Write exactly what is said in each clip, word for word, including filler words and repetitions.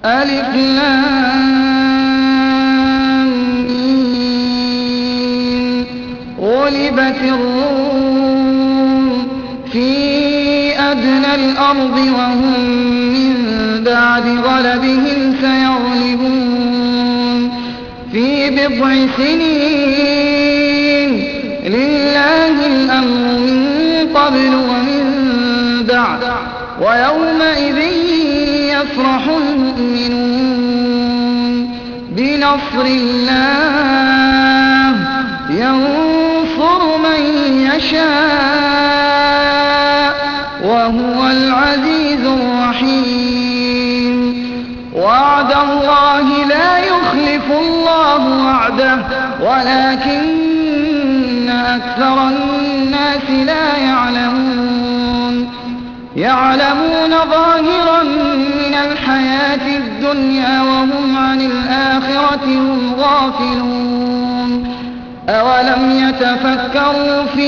ألف لام ميم. غلبت الروم في أدنى الأرض وهم من بعد غلبهم سيغلبون في بضع سنين. لله الأمر من قبل ومن بعد ويومئذ يفرح المؤمنون بنصر الله ينصر من يشاء وهو العزيز الرحيم. وعد الله لا يخلف الله وعده ولكن أكثر الناس لا يعلمون. يعلمون ظاهرا من الحياة الدنيا وهم عن الآخرة هم غافلون. أولم يتفكروا في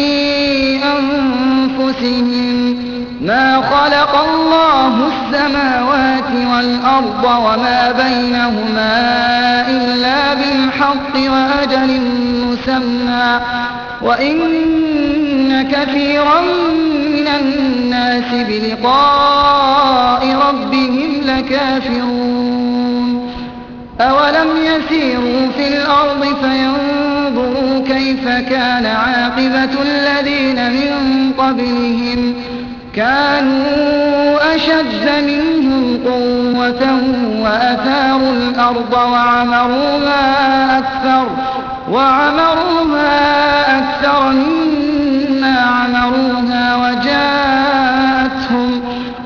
أنفسهم ما خلق الله السماوات والأرض وما بينهما إلا بالحق وأجل مسمى وإن كثيرا من الناس بلقاء ربهم لكافرون. أولم يسيروا في الأرض فينظروا كيف كان عاقبة الذين من قبلهم كانوا أشد منهم قوة وأثاروا الأرض وعمروها أكثر وعمروها أكثر مما عمروها وجاءتهم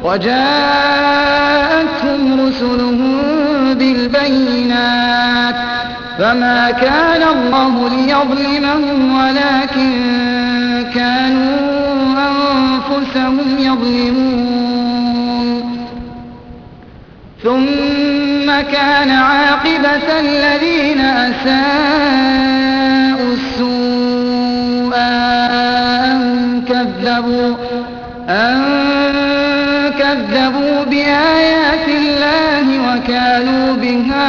وجاءتهم رسلهم بالبينات فما كان الله ليظلمهم ولكن كانوا أنفسهم يظلمون. ثم كان عاقبة الذين أساءوا السوء أن كذبوا أن كذبوا بآيات الله وكانوا بها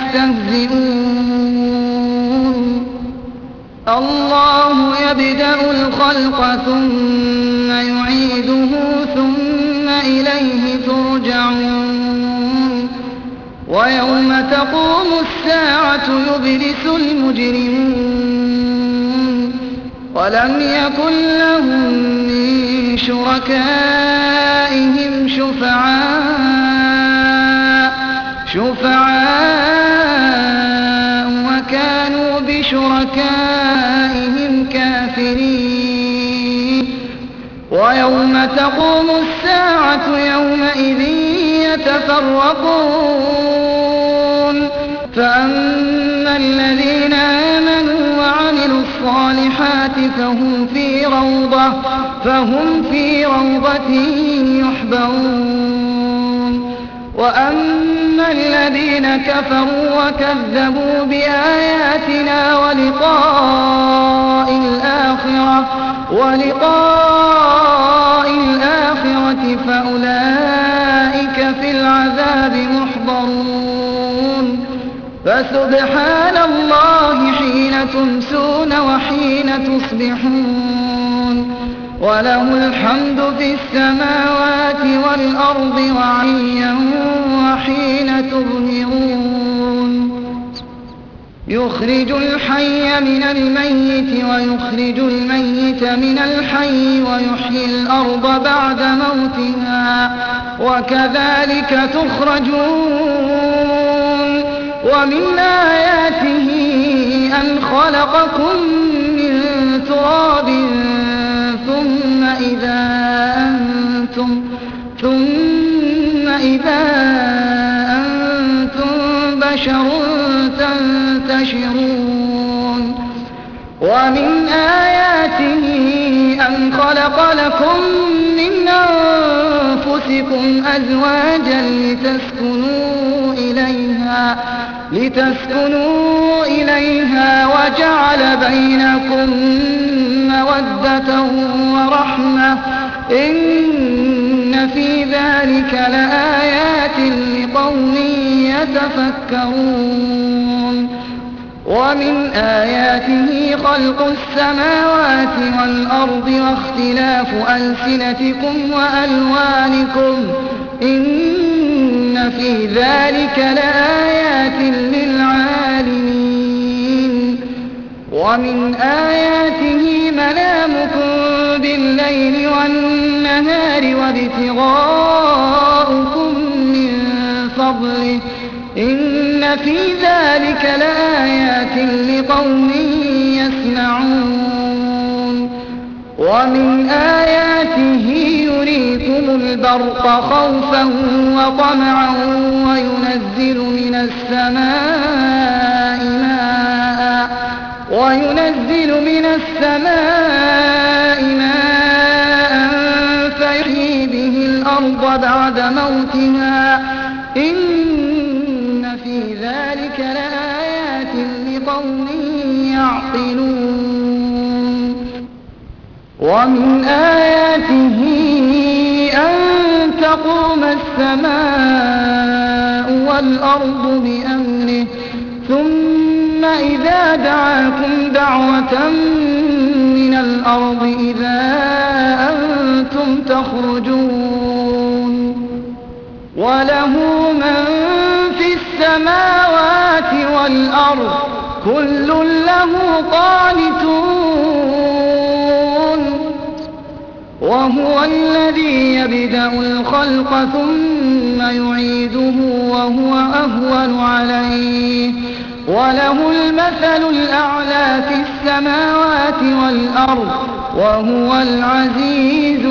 يستهزئون. الله يبدأ الخلق ثم يعيده ثم إليه ترجعون. ويوم تقوم الساعة يبلس المجرمون ولم يكن لهم من شركائهم شفعاء شفعاء وكانوا بشركائهم كافرين. ويوم تقوم الساعة يومئذ يتفرقون فأما الذين آمنوا وعملوا الصالحات فهم في روضة فهم في روضة يحبرون. وأما الذين كفروا وكذبوا بآياتنا ولقاء الآخرة ولقاء الآخرة فأولئك في العذاب محضرون. فسبحان الله حين تمسون وحين تصبحون وله الحمد في السماوات والأرض وعليا وحين تظهرون. يخرج الحي من الميت ويخرج الميت من الحي ويحيي الأرض بعد موتها وكذلك تخرجون. ومن آياته أن خلقكم من تراب ثم إذا أنتم ثم إذا أنتم بشر تنتشرون. ومن آياته أن خلق لكم من أنفسكم أزواجا لتسكنوا إليها لتسكنوا إليها وجعل بينكم مودة ورحمة إن في ذلك لآيات لقوم يتفكرون ومن آياته خلق السماوات والأرض واختلاف ألسنتكم وألوانكم إن في ذلك لآيات للعالمين ومن آياته منامكم بالليل والنهار وابتغاؤكم من فضله إن في ذلك لآيات لقوم يسمعون ومن آياته يريكم البرق خوفا وطمعا وينزل من السماء ماء وينزل من السماء ماء فيحيي به الأرض بعد موتها إن في ذلك لآيات لقوم يعقلون ومن آياته أن تقوم السماء والأرض بأمره ثم إذا دعاكم دعوة من الأرض إذا أنتم تخرجون وله من في السماوات والأرض كل له قانتون وهو الذي يبدأ الخلق ثم يعيده وهو أهون عليه وله المثل الأعلى في السماوات والأرض وهو العزيز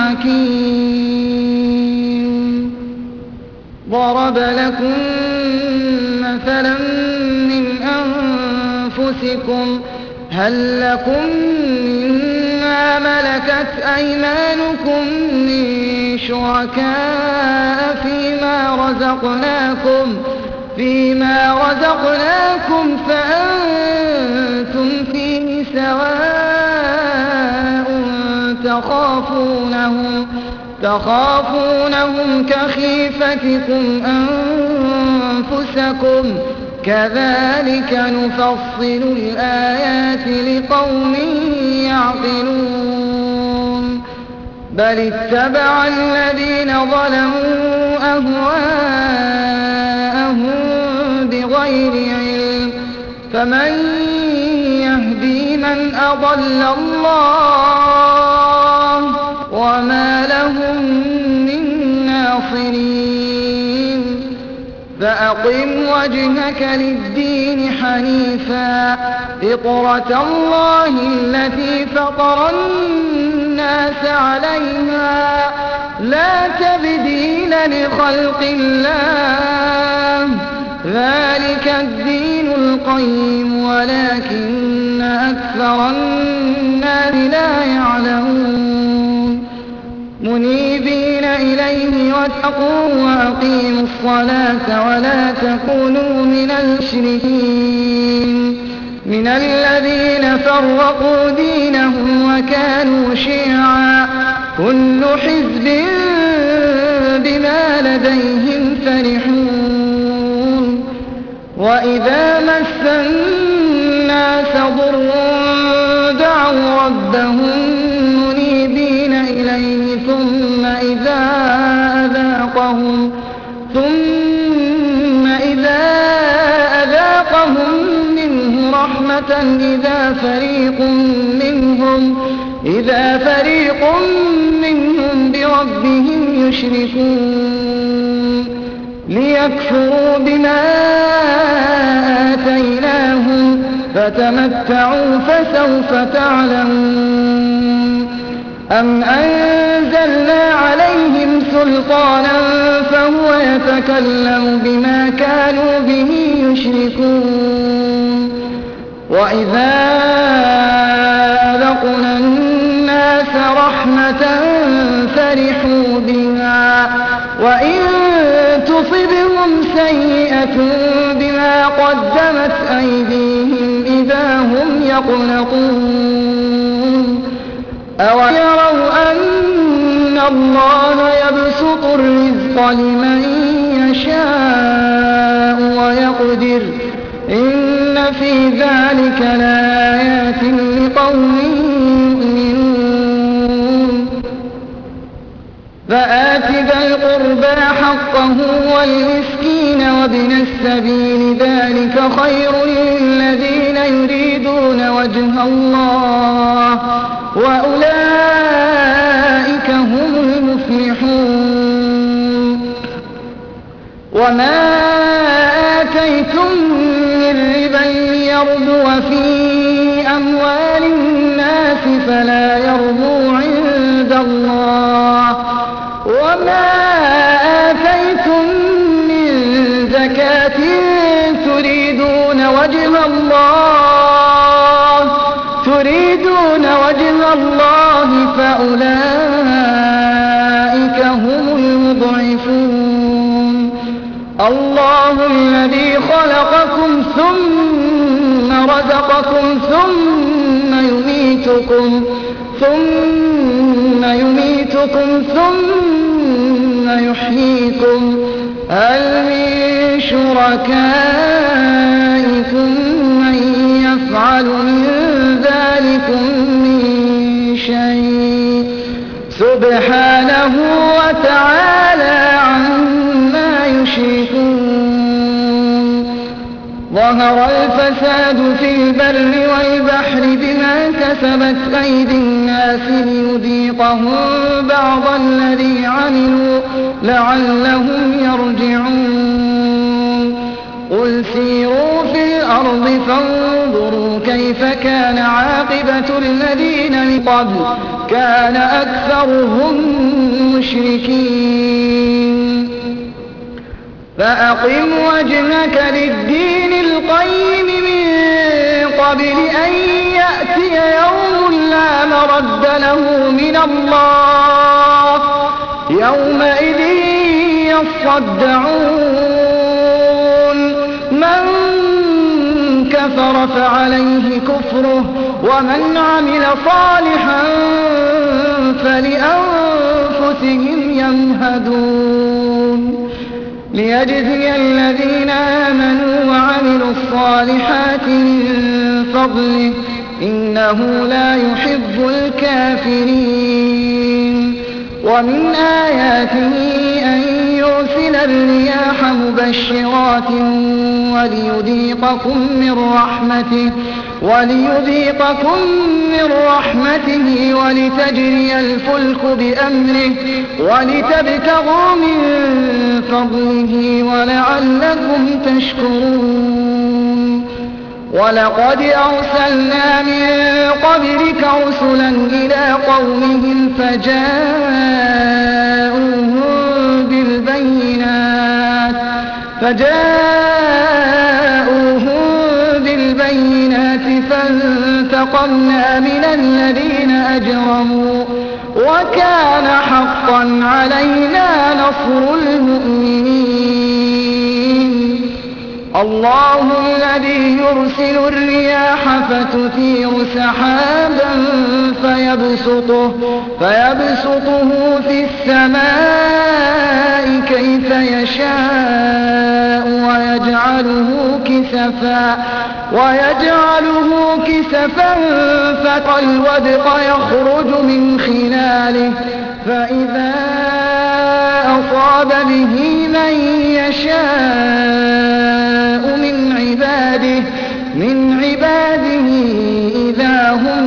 الحكيم ضرب لكم مثلا من أنفسكم هل لكم مما ملكت أيمانكم من شركاء فيما رزقناكم فيما رزقناكم فأنتم فيه سواء تخافونهم تخافونهم كخيفتكم أنفسكم كذلك نفصل الآيات لقوم يعقلون بل اتبع الذين ظلموا أهواءهم بغير علم فمن يهدي من أضل الله وما لهم من ناصرين فأقم وجهك للدين حنيفا فطرة الله التي فطر الناس عليها لا تبديل لخلق الله ذلك الدين القيم ولكن أكثر الناس لا يعلمون منيبين إليه واتقوا وأقيموا الصلاة ولا تكونوا من المشركين من الذين فرقوا دينهم وكانوا شيعا كل حزب بما لديهم فرحون وإذا مس الناس ضر دعوا ربهم منيبين إليه ثم إذا أذاقهم ثم إذا أذاقهم منه رحمة إذا فريق منهم إذا فريق منهم بربهم يشركون ليكفروا بما آتيناهم فتمتعوا فسوف تعلمون أم أنزلنا عليهم سلطانا فهو يتكلم بما كانوا به يشركون وإذا أذقنا الناس رحمة فرحوا بها وإن تصبهم سيئة بما قدمت أيديهم إذا هم يقنطون أولم يروا أن الله يبسط الرزق لمن يشاء ويقدر إن في ذلك لآيات لقوم يؤمنون فآت ذا القربى حقه والمسكين وابن السبيل ذلك خير للذين يريدون وجه الله وأولئك هم المفلحون وما آتيتم من ربا ليربو في أموال الناس فلا يربو عند الله وما آتيتم من زكاة تريدون وجه الله تريدون وجه الله فأولئك هم المضعفون الله الذي خلقكم ثم رزقكم ثم يميتكم ثم يميتكم ثم يحييكم هل من شركائكم من يفعل من ذلكم من شيء سبحانه وتعالى عما يشركون ظهر الفساد في البر والبحر بما كسبت أيدي الناس ليذيقهم بعض الذي عملوا لعلهم يرجعون قل سيروا في الأرض فانظروا كيف كان عاقبة الذين من قبل كان أكثرهم مشركين فأقم وجهك للدين القيم من قبل أن يأتي يوم لا مرد له من الله يومئذ يصدعون من كفر فعليه كفره ومن عمل صالحا فلأنفسهم يمهدون ليجزي الذين آمنوا وعملوا الصالحات من فضله إنه لا يحب الكافرين ومن آياته أن يرسل الرياح مبشرات وليذيقكم من رحمته وليذيقكم من رحمته ولتجري الفلك بأمره ولتبتغوا من فضله ولعلكم تشكرون ولقد أرسلنا من قبلك رسلا إلى قومهم فجاءوهم بالبينات فجاءوهم بالبينات فانتقمنا من الذين أجرموا وكان حقا علينا نصر المؤمنين الله الذي يرسل الرياح فتثير سحابا فيبسطه, فيبسطه في السماء كيف يشاء ويجعله كسفا ويجعله كسفا فترى الودق يخرج من خلاله فإذا أصاب به من يشاء من عباده من عباده إذا هم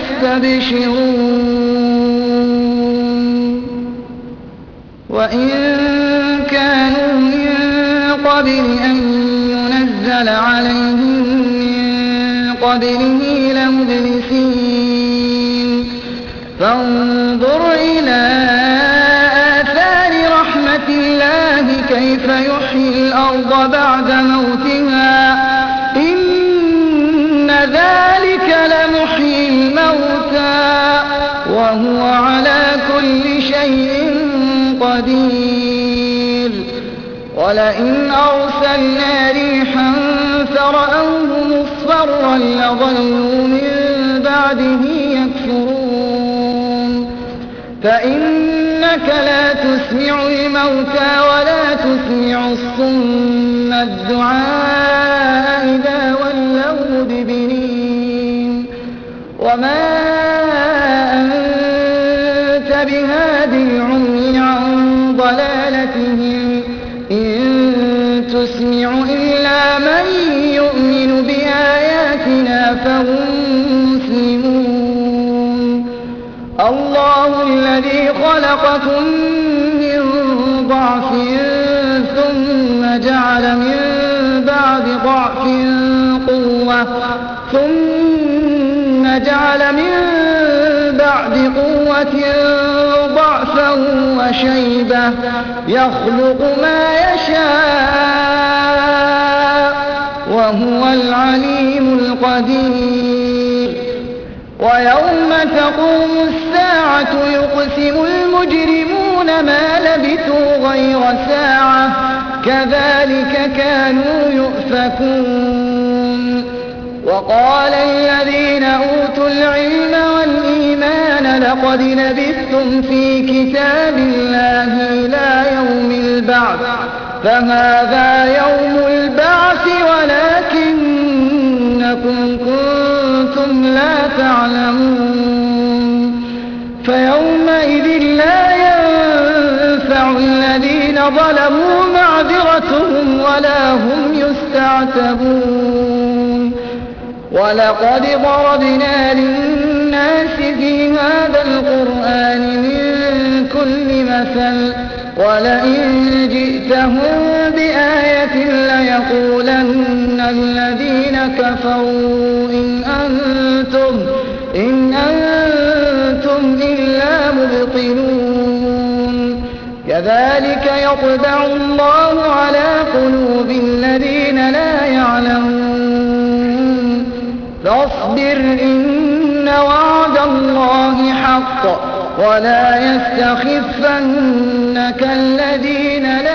يستبشرون وإن كانوا من قبل أن ينزل عليهم من قبله لمبلسين فانظر إلى آثار رحمة الله كيف يحيي الأرض بعد موتها إن ذلك لمحيي الموتى وهو على كل شيء قدير ولئن أرسلنا ريحا فرأوه مصفرا لظلوا من بعده يكفرون فإن إنك لا تسمع الموتى ولا تسمع الصم الدعاء إذا ولوا مدبرين وما أنت بهاد العمي عن ضلالتهم إن تسمع إلا من يؤمن بآياتنا فهم مسلمون. الله الذي خلقكم من ضعف ثم جعل من بعد ضعف قوة ثم جعل من بعد قوة ضعفا وشيبة يخلق ما يشاء وهو العليم القدير. ويوم تقوم الساعة يقسم المجرمون ما لبثوا غير ساعة كذلك كانوا يؤفكون. وقال الذين أوتوا العلم والإيمان لقد لبثتم في كتاب الله إلى يوم البعث فهذا يوم البعث ولكنكم كنتم لا تعلمون. فيومئذ لا ينفع الذين ظلموا معذرتهم ولا هم يستعتبون. ولقد ضربنا للناس في هذا القرآن من كل مثل ولئن جئتهم بآية ليقولن الذين كفروا إن أنتم, إن أنتم إلا مبطلون. كذلك يطبع الله على قلوب الذين لا يعلمون. فاصبر إن وعد الله حق ولا يستخفنك الذين لا